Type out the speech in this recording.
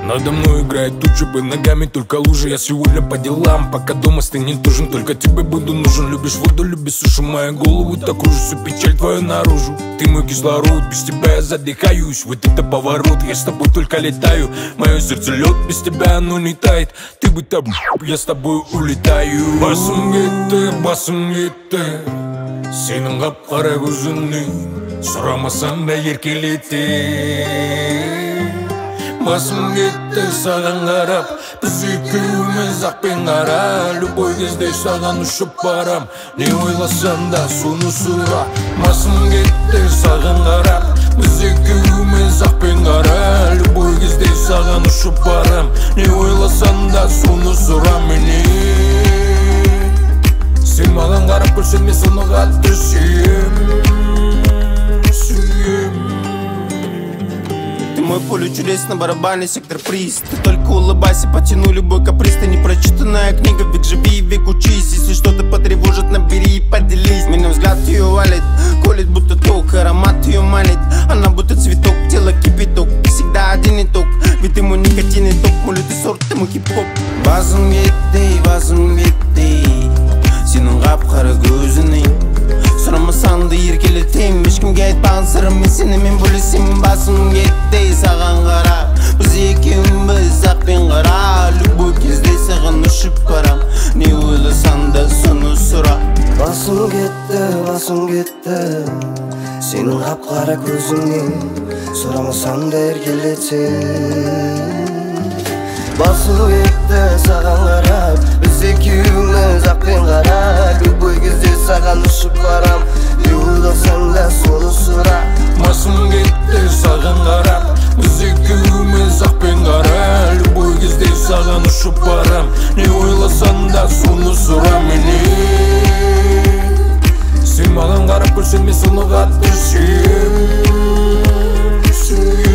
Надо мной играет туча, бы ногами только лужи. Я сегодня по делам, пока дома стынет ужин. Только тебе буду нужен. Любишь воду, любишь сушу. Мою голову так кружит, всю печаль твою наружу. Ты мой кислород, без тебя я задыхаюсь. Вот это поворот, я с тобой только летаю. Мое сердце лед, без тебя оно не тает. Ты бы там, я с тобой улетаю. Басым кетті сенің қап-қара көзіңнің, сұрамасаң да еркелетті. Басым кетті саған қарап, біз екеуміз ақ пен қара. Любой кезде саған ұшып барам, не ойласам да соны сұра. Басым кетті саған қарап, біз екеуміз ақ пен қара. Любой кезде саған ұшып барам, не ойласам да соны сұра менен. Сен маған қарап көрсең мен соны қатты сүйем. Мой поле чудес на барабане, сектор приз. Ты только улыбайся, потяну любой каприз. Ты непрочитанная книга, век живи, век учись. Если что-то потревожит, набери и поделись. Меня взгляд ее валит, колет будто ток. Аромат ее манит, она будто цветок. Тело кипяток, всегда один итог. Ведь ты мой никотин и ток, мой лютый сорт, ты мой хип-хоп. Басым кетті сенің қап-қара көзіңнің, сұрамасаң да еркелетем. Ешкімге айтпаған сырым, мен сенімен бөлісемін. Басым кетті саған қарап, біз екеуміз ақ пен қара. Любой кезде саған ұшып барам, не ойласаң да соны сұра. Басым кетті сенің қап-қара көзіңнен, сұрамасаң да еркелетем. Басым кетті саған қарап, біз екеуміз ақ пен қара. Любой кезде саған ұшып барам, не ойласаң да соны сұра. Басым кетті саған қарап, біз екеуміз ақ пен қара. Любой кезде саған ұшып барам, не ойласаң да соны сұра менен. Сен маған қарап көрсең мен соны қатты сүйем.